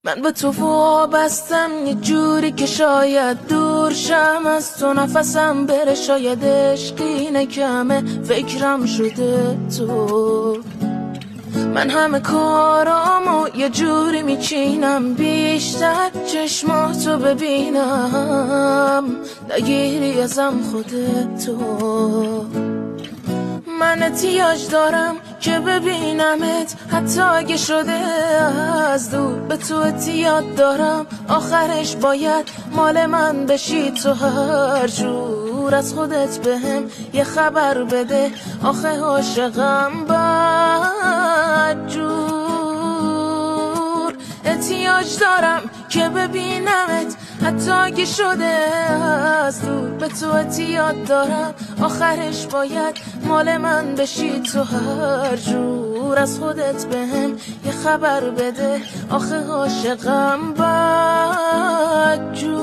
من به تو وابستم یه جوری که شاید دور شم از تو، نفسم بره، شاید عشقی نکمه فکرم شده تو. من همه کارامو یه جوری میچینم بیشتر چشماتو ببینم، نگیری ازم خودتو. من احتیاج دارم که ببینمت حتی اگه شده از دور، به تو احتیاج دارم آخرش باید مال من بشی تو. هر جور از خودت بهم یه خبر بده، آخه عاشقم بدجور. احتیاج دارم که ببینمت حتی اگه شده از دور، به تو احتیاج دارم آخرش باید مال من بشی تو. هر جور از خودت بهم یه خبر بده، آخه عاشقم بدجور.